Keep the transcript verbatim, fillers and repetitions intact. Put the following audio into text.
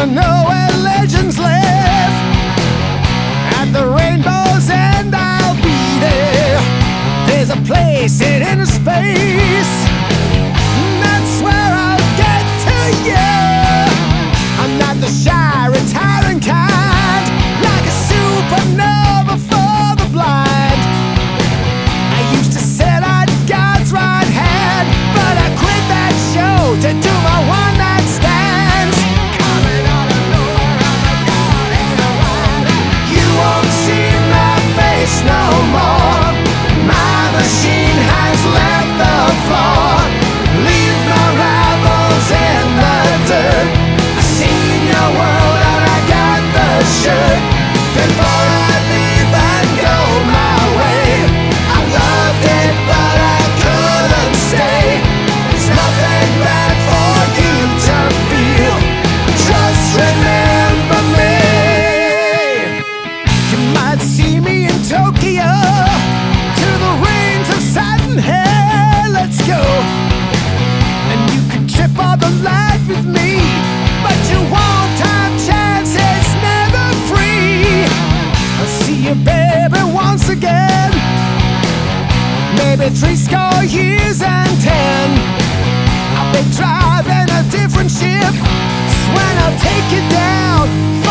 wanna know where legends live. At the rainbow's end I'll be there. There's a place in inner space, that's where I'll get to you. I'm not the shy, retiring kind, like a supernova for the blind. I used to sit at God's right hand, but I quit that show to do my one night stands. Coming out of nowhere, I'm a god in the wild. You won't see my face no more. My machine has left the floor. Leave my rivals in the dirt. I've seen your world and I got the shirt. Before I leave and go my way, I loved it but I couldn't stay. There's nothing bad for you to feel. Just remember me. You might see me in Tokyo, to the rains of satin hair. Let's go. And you can trip all the light with me, but you won't have chances, never free. I'll see you, baby, once again. Maybe three score years and ten. I'll be driving a different ship. Swear I'll take you down